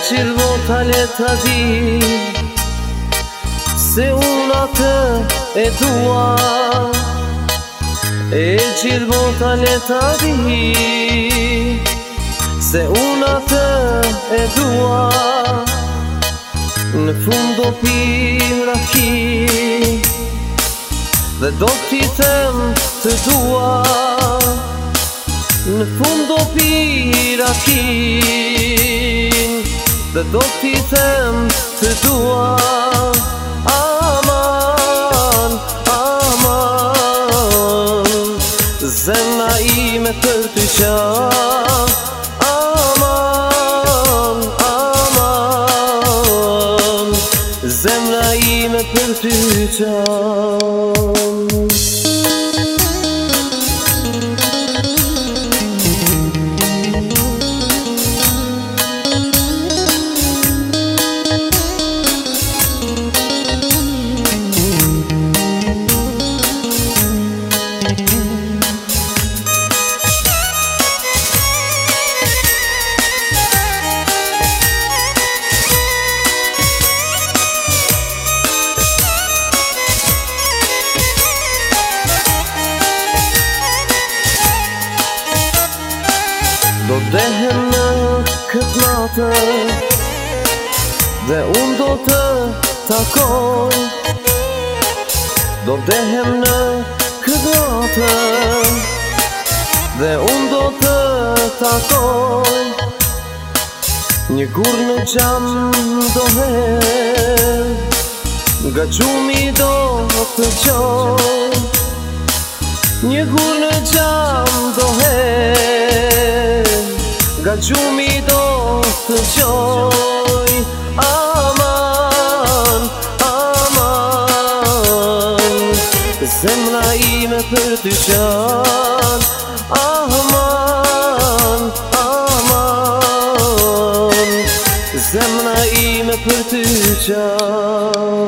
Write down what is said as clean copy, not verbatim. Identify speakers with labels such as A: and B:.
A: qilë vota le ta di se unë atë e dua. E qilë vota le ta di se unë atë e dua. Në fund do pim raki dhe do t'i them të dua. Në fund do pim raki dhe do t'i them të dua. Aman, aman, zemra ime për ty qan. Aman, aman, zemra ime për ty qan. Do dehem në këtë natë dhe unë do të takoj. Do dehem në këtë natë dhe unë do të takoj. Një gur në qam do her, nga gjumi do të qoj. Një gur në qam do her, nga gjumi do të qoj. Aman, aman, zemra ime për ty qan. Aman, aman, zemra ime për ty qan.